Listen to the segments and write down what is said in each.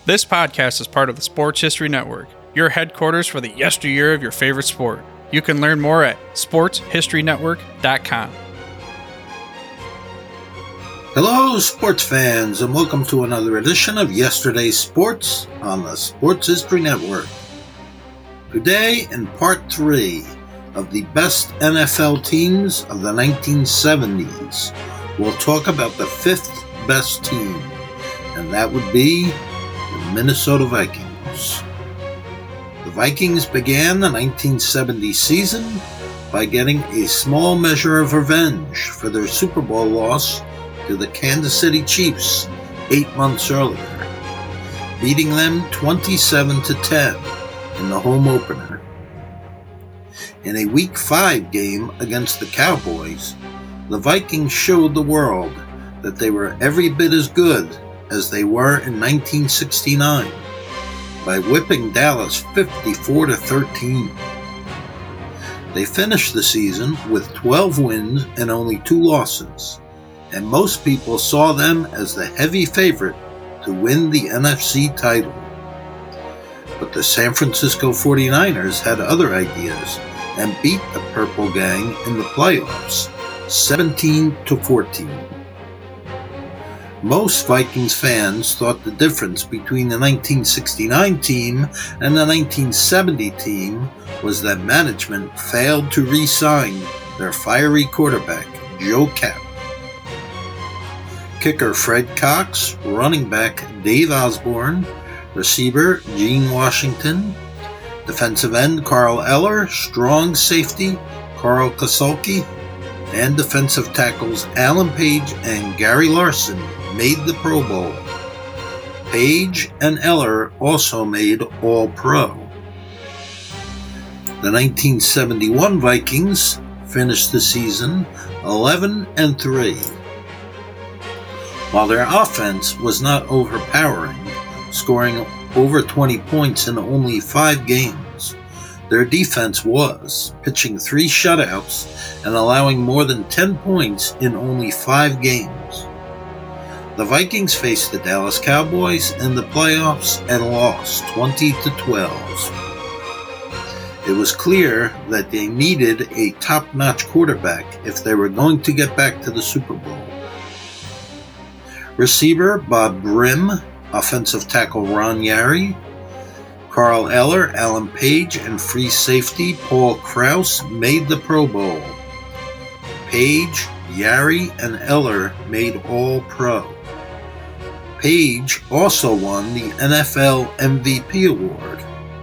This podcast is part of the Sports History Network, your headquarters for the yesteryear of your favorite sport. You can learn more at sportshistorynetwork.com. Hello, sports fans, and welcome to another edition of Yesterday's Sports on the Sports History Network. Today, in Part 3 of the best NFL teams of the 1970s, we'll talk about the fifth best team, and that would be the Minnesota Vikings. The Vikings began the 1970 season by getting a small measure of revenge for their Super Bowl loss to the Kansas City Chiefs 8 months earlier, beating them 27-10 in the home opener. In a Week 5 game against the Cowboys, the Vikings showed the world that they were every bit as good as they were in 1969 by whipping Dallas 54-13. They finished the season with 12 wins and only 2 losses, and most people saw them as the heavy favorite to win the NFC title. But the San Francisco 49ers had other ideas and beat the Purple Gang in the playoffs 17-14. Most Vikings fans thought the difference between the 1969 team and the 1970 team was that management failed to re-sign their fiery quarterback, Joe Kapp. Kicker Fred Cox, running back Dave Osborne, receiver Gene Washington, defensive end Carl Eller, strong safety Carl Kosolke, and defensive tackles Alan Page and Gary Larson made the Pro Bowl. Page and Eller also made All-Pro. The 1971 Vikings finished the season 11-3. While their offense was not overpowering, scoring over 20 points in only 5 games, their defense was, pitching 3 shutouts and allowing more than 10 points in only 5 games. The Vikings faced the Dallas Cowboys in the playoffs and lost 20-12. It was clear that they needed a top-notch quarterback if they were going to get back to the Super Bowl. Receiver Bob Grimm, offensive tackle Ron Yary, Carl Eller, Alan Page, and free safety Paul Krause made the Pro Bowl. Page, Yary, and Eller made All-Pro. Page also won the NFL MVP award.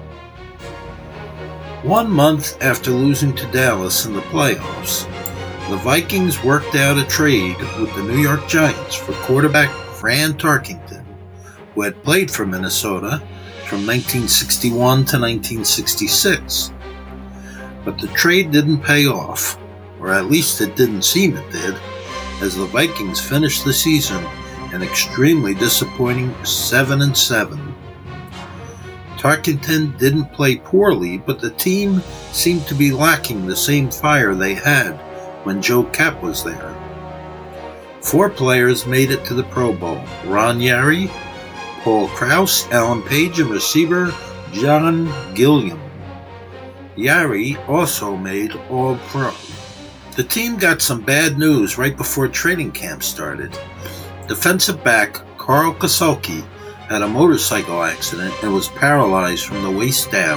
1 month after losing to Dallas in the playoffs, the Vikings worked out a trade with the New York Giants for quarterback Fran Tarkenton, who had played for Minnesota from 1961 to 1966. But the trade didn't pay off, or at least it didn't seem it did, as the Vikings finished the season an extremely disappointing 7-7. Tarkenton didn't play poorly, but the team seemed to be lacking the same fire they had when Joe Kapp was there. 4 players made it to the Pro Bowl: Ron Yary, Paul Krause, Alan Page, and receiver John Gilliam. Yary also made All-Pro. The team got some bad news right before training camp started. Defensive back Carl Kosolke had a motorcycle accident and was paralyzed from the waist down.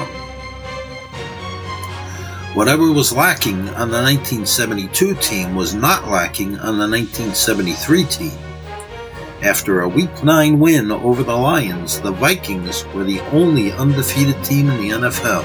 Whatever was lacking on the 1972 team was not lacking on the 1973 team. After a Week 9 win over the Lions, the Vikings were the only undefeated team in the NFL.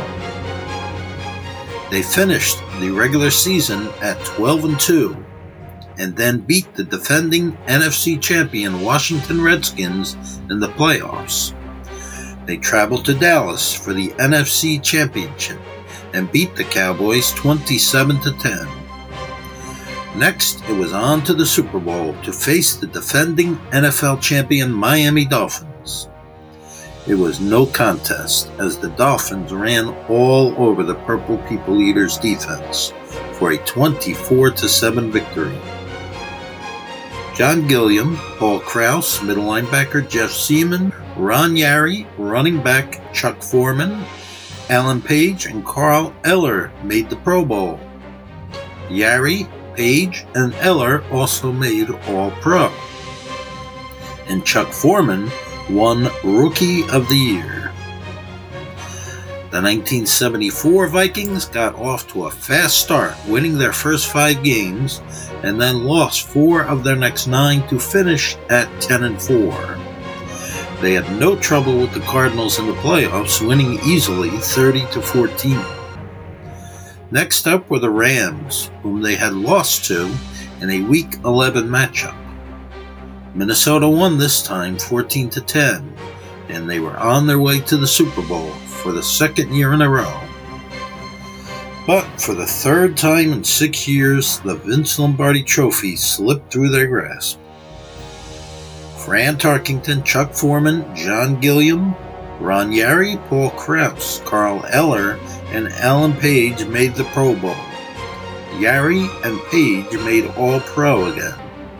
They finished the regular season at 12-2 and then beat the defending NFC champion Washington Redskins in the playoffs. They traveled to Dallas for the NFC Championship and beat the Cowboys 27-10. Next, it was on to the Super Bowl to face the defending NFL champion Miami Dolphins. It was no contest as the Dolphins ran all over the Purple People Eaters defense for a 24-7 victory. John Gilliam, Paul Krause, middle linebacker Jeff Seaman, Ron Yary, running back Chuck Foreman, Alan Page, and Carl Eller made the Pro Bowl. Yary, Page, and Eller also made All-Pro. And Chuck Foreman won Rookie of the Year. The 1974 Vikings got off to a fast start, winning their first 5 games, and then lost 4 of their next 9 to finish at 10-4. They had no trouble with the Cardinals in the playoffs, winning easily 30-14. Next up were the Rams, whom they had lost to in a Week 11 matchup. Minnesota won this time 14-10, and they were on their way to the Super Bowl for the second year in a row. But for the third time in 6 years, the Vince Lombardi Trophy slipped through their grasp. Fran Tarkington, Chuck Foreman, John Gilliam, Ron Yary, Paul Krause, Carl Eller, and Alan Page made the Pro Bowl. Yary and Page made All-Pro again.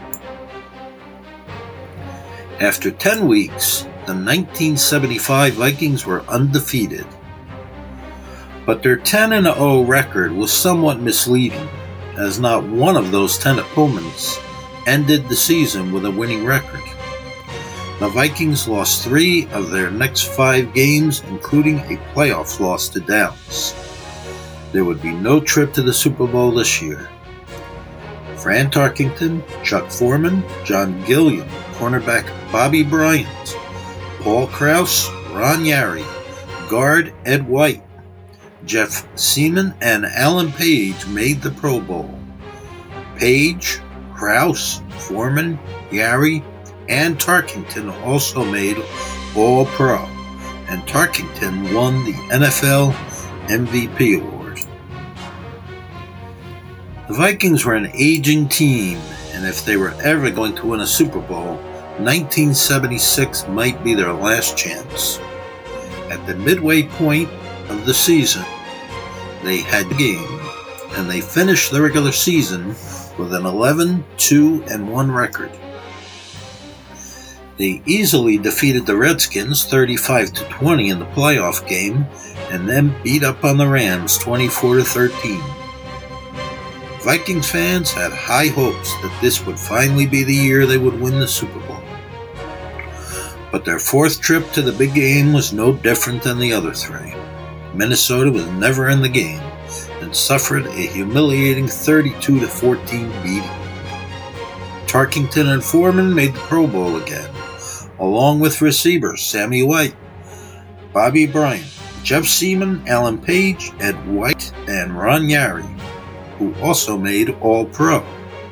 After 10 weeks, the 1975 Vikings were undefeated. But their 10-0 record was somewhat misleading, as not one of those 10 opponents ended the season with a winning record. The Vikings lost 3 of their next 5 games, including a playoff loss to Dallas. There would be no trip to the Super Bowl this year. Fran Tarkington, Chuck Foreman, John Gilliam, cornerback Bobby Bryant, Paul Krause, Ron Yary, guard Ed White, Jeff Seaman, and Alan Page made the Pro Bowl. Page, Krause, Foreman, Yary, and Tarkington also made All-Pro, and Tarkington won the NFL MVP award. The Vikings were an aging team, and if they were ever going to win a Super Bowl, 1976 might be their last chance. At the midway point of the season, they had a game, and they finished the regular season with an 11-2-1 record. They easily defeated the Redskins 35-20 in the playoff game, and then beat up on the Rams 24-13. Vikings fans had high hopes that this would finally be the year they would win the Super Bowl. But their 4th trip to the big game was no different than the other 3. Minnesota was never in the game and suffered a humiliating 32-14 beating. Tarkington and Foreman made the Pro Bowl again, along with receivers Sammy White, Bobby Bryant, Jeff Seaman, Alan Page, Ed White, and Ron Yary, who also made All-Pro.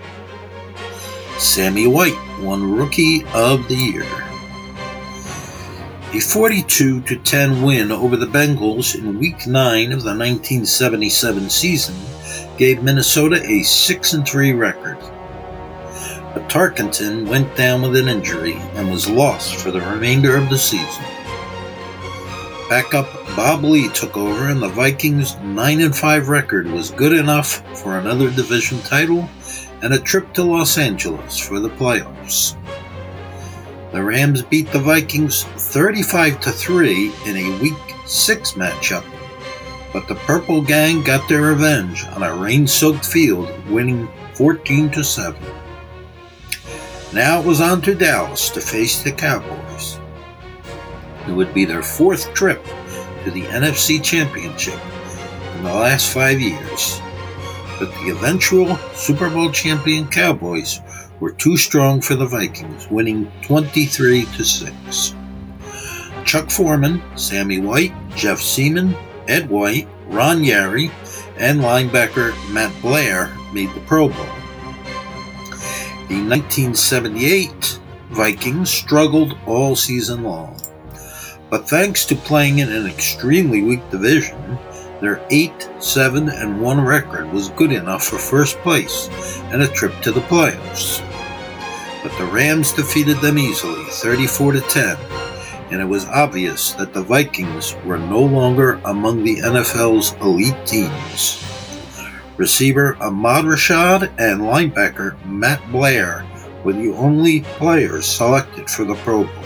Sammy White won Rookie of the Year. A 42-10 win over the Bengals in Week 9 of the 1977 season gave Minnesota a 6-3 record. But Tarkington went down with an injury and was lost for the remainder of the season. Backup Bob Lee took over, and the Vikings' 9-5 record was good enough for another division title and a trip to Los Angeles for the playoffs. The Rams beat the Vikings 35-3 in a Week 6 matchup, but the Purple Gang got their revenge on a rain-soaked field, winning 14-7. Now it was on to Dallas to face the Cowboys. It would be their 4th trip to the NFC Championship in the last 5 years, but the eventual Super Bowl champion Cowboys were too strong for the Vikings, winning 23-6. Chuck Foreman, Sammy White, Jeff Seaman, Ed White, Ron Yary, and linebacker Matt Blair made the Pro Bowl. The 1978 Vikings struggled all season long, but thanks to playing in an extremely weak division, their 8-7-1 record was good enough for first place and a trip to the playoffs. But the Rams defeated them easily, 34-10, and it was obvious that the Vikings were no longer among the NFL's elite teams. Receiver Ahmad Rashad and linebacker Matt Blair were the only players selected for the Pro Bowl.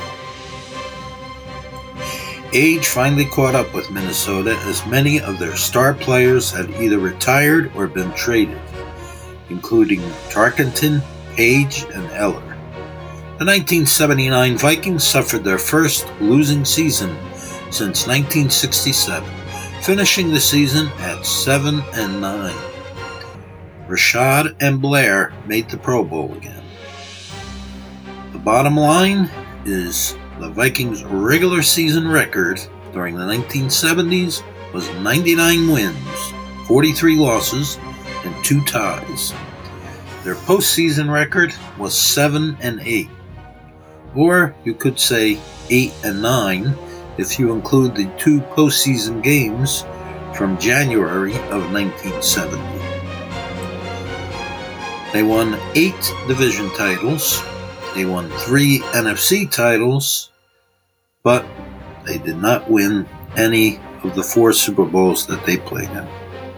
Age finally caught up with Minnesota as many of their star players had either retired or been traded, including Tarkenton, Page, and Eller. The 1979 Vikings suffered their first losing season since 1967, finishing the season at 7-9. Rashad and Blair made the Pro Bowl again. The bottom line is the Vikings' regular season record during the 1970s was 99 wins, 43 losses, and 2 ties. Their postseason record was 7-8, or you could say 8-9 if you include the 2 postseason games from January of 1970. They won 8 division titles. They won 3 NFC titles, but they did not win any of the 4 Super Bowls that they played in.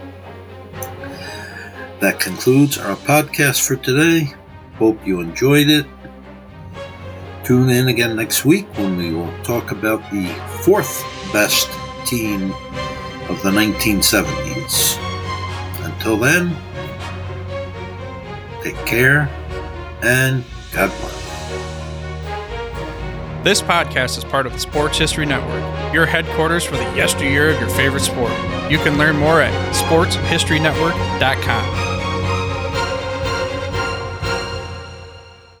That concludes our podcast for today. Hope you enjoyed it. Tune in again next week when we will talk about the 4th best team of the 1970s. Until then, take care and God bless. This podcast is part of the Sports History Network, your headquarters for the yesteryear of your favorite sport. You can learn more at sportshistorynetwork.com.